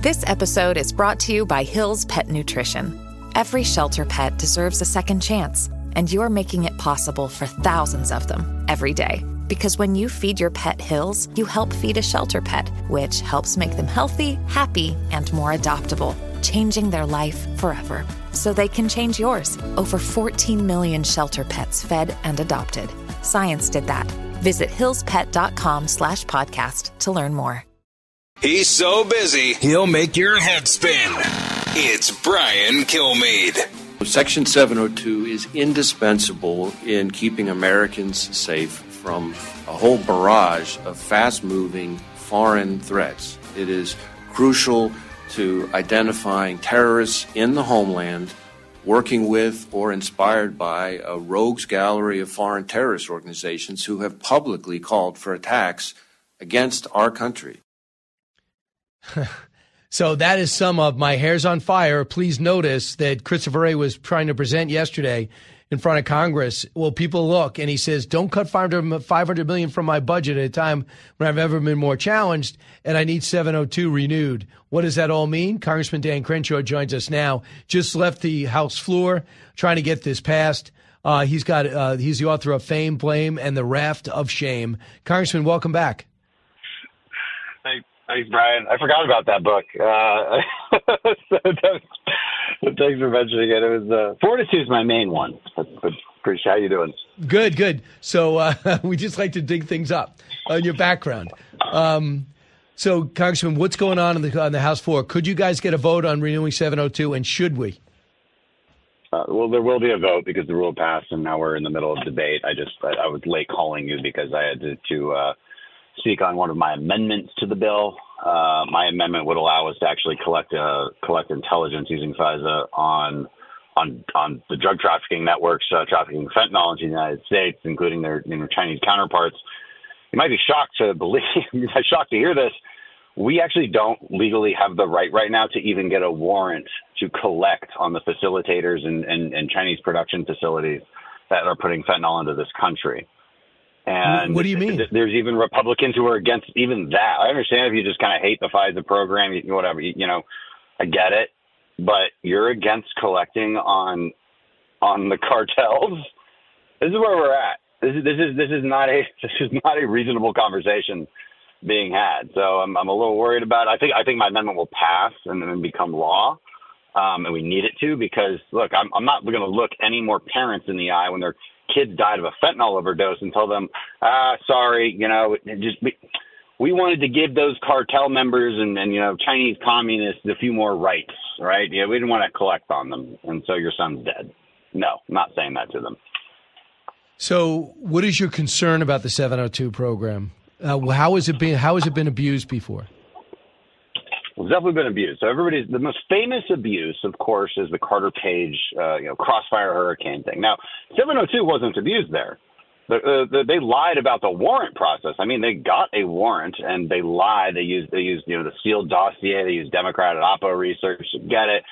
This episode is brought to you by Hill's Pet Nutrition. Every shelter pet deserves a second chance, and you're making it possible for thousands of them every day. Because when you feed your pet Hill's, you help feed a shelter pet, which helps make them healthy, happy, and more adoptable, changing their life forever. So they can change yours. Over 14 million shelter pets fed and adopted. Science did that. Visit hillspet.com/podcast to learn more. He's so busy, he'll make your head spin. It's Brian Kilmeade. Section 702 is indispensable in keeping Americans safe from a whole barrage of fast-moving foreign threats. It is crucial to identifying terrorists in the homeland, working with or inspired by a rogues gallery of foreign terrorist organizations who have publicly called for attacks against our country. So that is some of my hair's on fire. Please notice that Christopher Wray was trying to present yesterday in front of Congress. Well, people look, and he says, don't cut $500 million from my budget at a time when I've ever been more challenged, and I need 702 renewed. What does that all mean? Congressman Dan Crenshaw joins us now. Just left the House floor trying to get this passed. He's the author of Fame, Blame, and the Raft of Shame. Congressman, welcome back. Thanks, Brian. I forgot about that book. So thanks for mentioning it. It was Fortitude is my main one. But Chris, how you doing? Good. So we just like to dig things up on your background. So, Congressman, what's going on the House floor? Could you guys get a vote on renewing 702, and should we? Well, there will be a vote because the rule passed, and now we're in the middle of debate. I was late calling you because I had to speak on one of my amendments to the bill. My amendment would allow us to actually collect intelligence using FISA on the drug trafficking networks trafficking fentanyl into the United States, including their Chinese counterparts. You might be shocked to hear this. We actually don't legally have the right now to even get a warrant to collect on the facilitators and Chinese production facilities that are putting fentanyl into this country. And what do you mean? There's even Republicans who are against even that. I understand if you just kind of hate the FISA program, whatever, I get it. But you're against collecting on the cartels. This is where we're at. This is not a reasonable conversation being had. So I'm a little worried about it. I think my amendment will pass and then become law. And we need it to, because look, I'm not going to look any more parents in the eye when their kids died of a fentanyl overdose and tell them, sorry, we wanted to give those cartel members and Chinese communists a few more rights, right? Yeah, we didn't want to collect on them, and so your son's dead. No, I'm not saying that to them. So, what is your concern about the 702 program? How has it been abused before? Well, it's definitely been abused. So the most famous abuse, of course, is the Carter Page, Crossfire Hurricane thing. Now, 702 wasn't abused there. They lied about the warrant process. I mean, they got a warrant and they lied. They used the sealed dossier. They used Democrat and Oppo research to get it.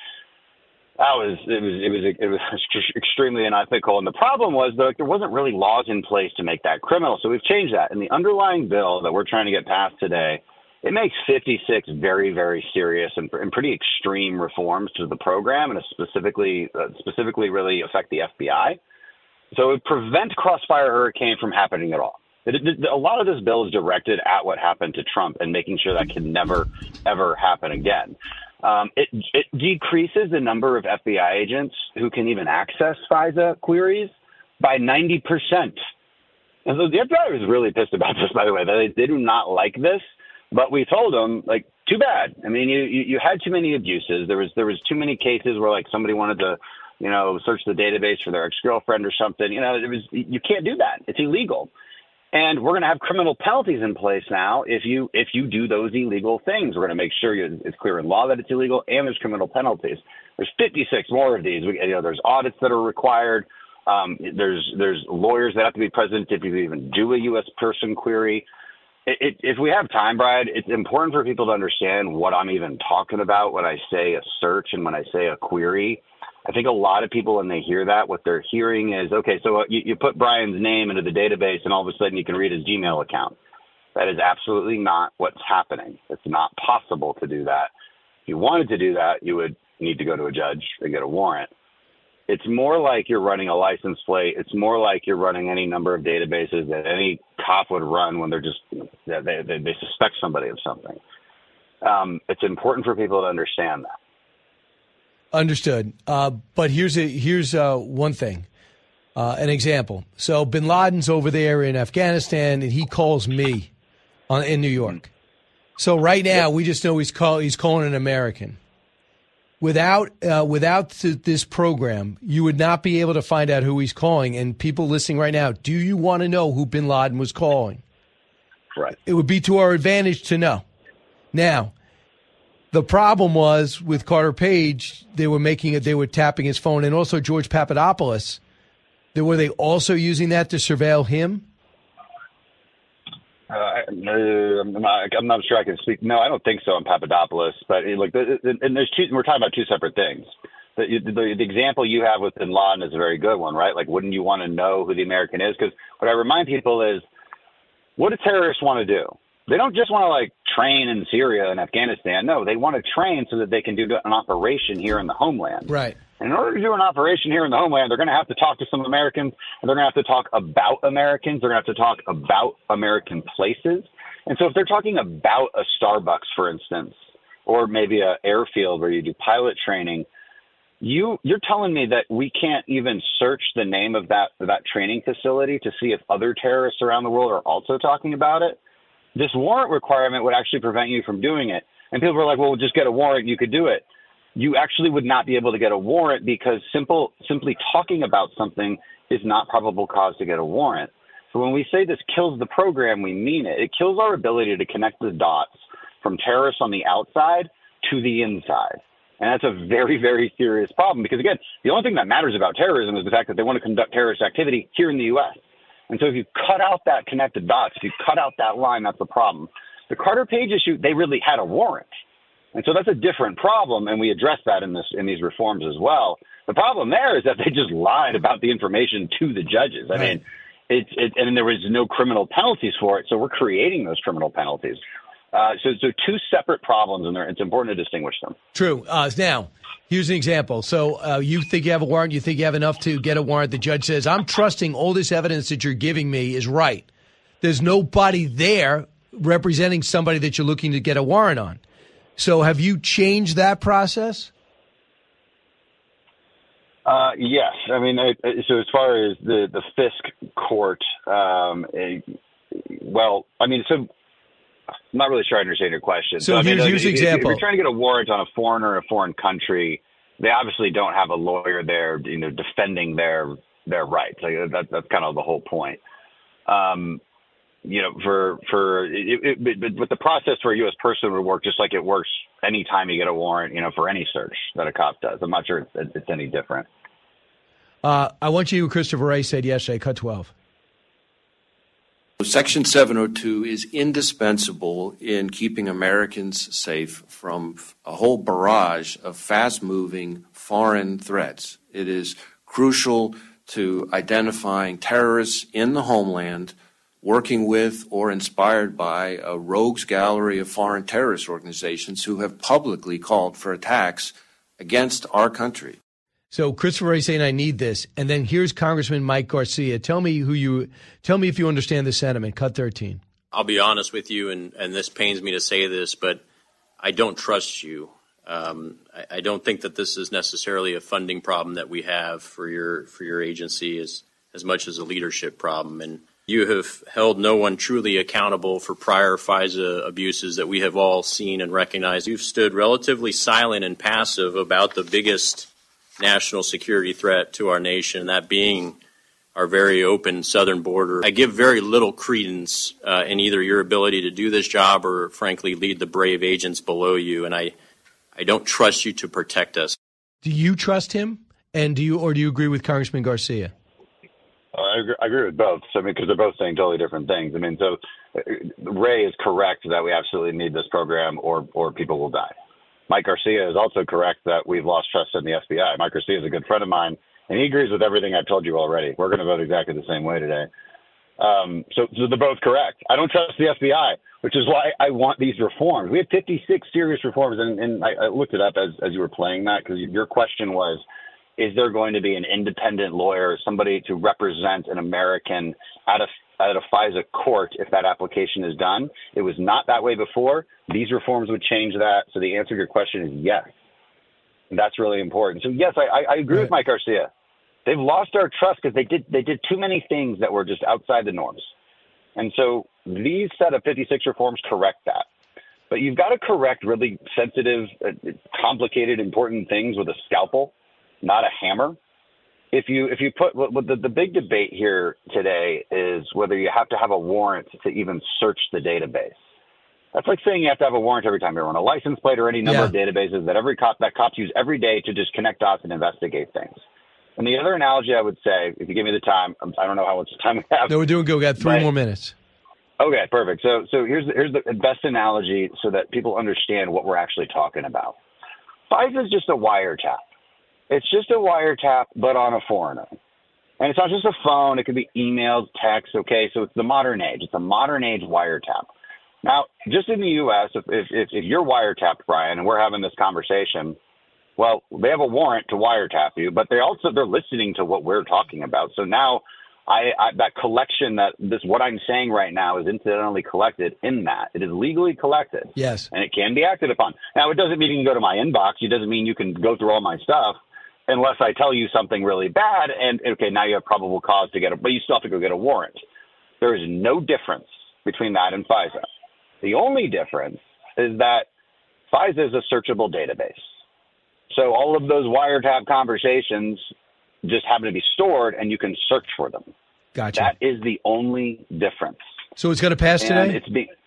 It was extremely unethical. And the problem was there wasn't really laws in place to make that criminal. So we've changed that. In the underlying bill that we're trying to get passed today, it makes 56 very, very serious and pretty extreme reforms to the program, and specifically really affect the FBI. So it would prevent Crossfire Hurricane from happening at all. A lot of this bill is directed at what happened to Trump and making sure that can never, ever happen again. It decreases the number of FBI agents who can even access FISA queries by 90%. And so the FBI was really pissed about this, by the way. They do not like this. But we told them, too bad. I mean, you had too many abuses. There was too many cases where somebody wanted to, search the database for their ex-girlfriend or something. You can't do that. It's illegal. And we're going to have criminal penalties in place now if you do those illegal things. We're going to make sure it's clear in law that it's illegal, and there's criminal penalties. There's 56 more of these. There's audits that are required. There's lawyers that have to be present if you even do a U.S. person query. If we have time, Brian, it's important for people to understand what I'm even talking about when I say a search and when I say a query. I think a lot of people, when they hear that, what they're hearing is, okay, so you put Brian's name into the database and all of a sudden you can read his Gmail account. That is absolutely not what's happening. It's not possible to do that. If you wanted to do that, you would need to go to a judge and get a warrant. It's more like you're running a license plate. It's more like you're running any number of databases that any cop would run when they're just they suspect somebody of something. It's important for people to understand that. Understood. But here's one thing, an example. So Bin Laden's over there in Afghanistan, and he calls me in New York. So right now, we just know he's calling an American. Without this program, you would not be able to find out who he's calling. And people listening right now, do you want to know who Bin Laden was calling? Right. It would be to our advantage to know. Now, the problem was with Carter Page, they were tapping his phone, and also George Papadopoulos. Were they also using that to surveil him? I'm not sure I can speak. No, I don't think so on Papadopoulos. But we're talking about two separate things. The example you have with Bin Laden is a very good one, right? Like, wouldn't you want to know who the American is? Because what I remind people is, what do terrorists want to do? They don't just want to train in Syria and Afghanistan. No, they want to train so that they can do an operation here in the homeland. Right. And in order to do an operation here in the homeland, they're going to have to talk to some Americans, and they're going to have to talk about Americans. They're going to have to talk about American places. And so if they're talking about a Starbucks, for instance, or maybe an airfield where you do pilot training, you're telling me that we can't even search the name of that training facility to see if other terrorists around the world are also talking about it? This warrant requirement would actually prevent you from doing it. And people were like, well, just get a warrant, you could do it. You actually would not be able to get a warrant because simply talking about something is not probable cause to get a warrant. So when we say this kills the program, we mean it. It kills our ability to connect the dots from terrorists on the outside to the inside. And that's a very, very serious problem because, again, the only thing that matters about terrorism is the fact that they want to conduct terrorist activity here in the U.S. And so if you cut out that connected dots, if you cut out that line, that's the problem. The Carter Page issue, they really had a warrant. And so that's a different problem, and we address that in these reforms as well. The problem there is that they just lied about the information to the judges. I mean, and there was no criminal penalties for it, so we're creating those criminal penalties. So two separate problems, and it's important to distinguish them. True. Now, here's an example. So you think you have a warrant, you think you have enough to get a warrant. The judge says, I'm trusting all this evidence that you're giving me is right. There's nobody there representing somebody that you're looking to get a warrant on. So have you changed that process? Yes. I mean, so as far as the Fisk court, so I'm not really sure I understand your question. So here's an example. If you're trying to get a warrant on a foreigner in a foreign country, they obviously don't have a lawyer there, defending their rights. That's kind of the whole point. But the process for a U.S. person would work just like it works anytime you get a warrant, for any search that a cop does. I'm not sure it's any different. I want you, Christopher Wray said yesterday, cut 12. Section 702 is indispensable in keeping Americans safe from a whole barrage of fast-moving foreign threats. It is crucial to identifying terrorists in the homeland, working with or inspired by a rogues gallery of foreign terrorist organizations who have publicly called for attacks against our country. So Christopher Wray saying I need this, and then here's Congressman Mike Garcia. Tell me if you understand the sentiment. Cut 13. I'll be honest with you, and this pains me to say this, but I don't trust you. I don't think that this is necessarily a funding problem that we have for your agency as much as a leadership problem. And you have held no one truly accountable for prior FISA abuses that we have all seen and recognized. You've stood relatively silent and passive about the biggest national security threat to our nation, that being our very open southern border. I give very little credence in either your ability to do this job or, frankly, lead the brave agents below you, and I don't trust you to protect us. Do you trust him, and do you agree with Congressman Garcia? I agree with both. So, because they're both saying totally different things. So Ray is correct that we absolutely need this program, or people will die. Mike Garcia is also correct that we've lost trust in the FBI. Mike Garcia is a good friend of mine, and he agrees with everything I've told you already. We're going to vote exactly the same way today. So they're both correct. I don't trust the FBI, which is why I want these reforms. We have 56 serious reforms, and I looked it up as you were playing that, because your question was, is there going to be an independent lawyer, somebody to represent an American at a FISA court if that application is done? It was not that way before. These reforms would change that. So the answer to your question is yes. And that's really important. So yes, I agree with Mike Garcia. They've lost our trust because they did too many things that were just outside the norms. And so these set of 56 reforms correct that. But you've got to correct really sensitive, complicated, important things with a scalpel, not a hammer. If you put the big debate here today is whether you have to have a warrant to even search the database. That's like saying you have to have a warrant every time you're on a license plate or any number of databases that cops use every day to just connect dots and investigate things. And the other analogy I would say, if you give me the time, I don't know how much time we have. No, we're doing good. We got 3 more minutes. Okay, perfect. So here's the best analogy so that people understand what we're actually talking about. FISA is just a wiretap. It's just a wiretap, but on a foreigner. And it's not just a phone. It could be emails, text. Okay, so it's the modern age. It's a modern age wiretap. Now, just in the U.S., if you're wiretapped, Brian, and we're having this conversation, well, they have a warrant to wiretap you, but they're listening to what we're talking about. So now that collection, what I'm saying right now is incidentally collected in that. It is legally collected. Yes. And it can be acted upon. Now, it doesn't mean you can go to my inbox. It doesn't mean you can go through all my stuff unless I tell you something really bad. And, okay, now you have probable cause to but you still have to go get a warrant. There is no difference between that and FISA. The only difference is that FISA is a searchable database. So all of those wiretap conversations just happen to be stored, and you can search for them. Gotcha. That is the only difference. So it's going to pass today?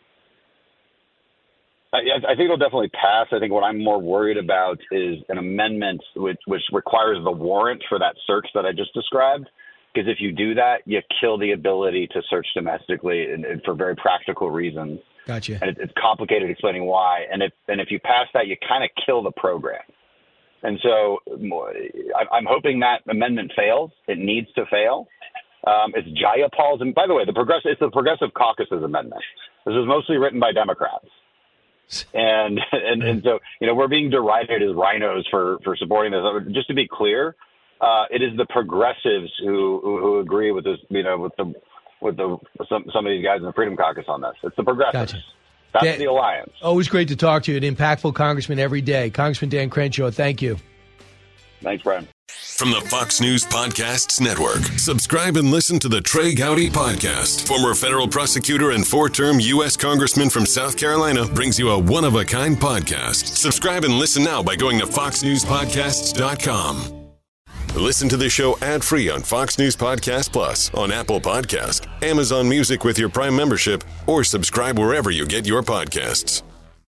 I think it'll definitely pass. I think what I'm more worried about is an amendment which requires the warrant for that search that I just described. Because if you do that, you kill the ability to search domestically and for very practical reasons. Gotcha. And it's complicated explaining why. And if you pass that, you kind of kill the program. And so I'm hoping that amendment fails. It needs to fail. It's Jayapal's, and by the way, it's the Progressive Caucus's amendment. This was mostly written by Democrats. And so, we're being derided as rhinos for supporting this. Just to be clear, it is the progressives who agree with this, with some of these guys in the Freedom Caucus on this. It's the progressives. Gotcha. That's the alliance. Always great to talk to you. An impactful congressman every day. Congressman Dan Crenshaw, thank you. Thanks, Brian. From the Fox News Podcasts Network, subscribe and listen to the Trey Gowdy Podcast. Former federal prosecutor and 4-term U.S. Congressman from South Carolina brings you a one-of-a-kind podcast. Subscribe and listen now by going to foxnewspodcasts.com. Listen to the show ad-free on Fox News Podcast Plus, on Apple Podcast, Amazon Music with your Prime membership, or subscribe wherever you get your podcasts.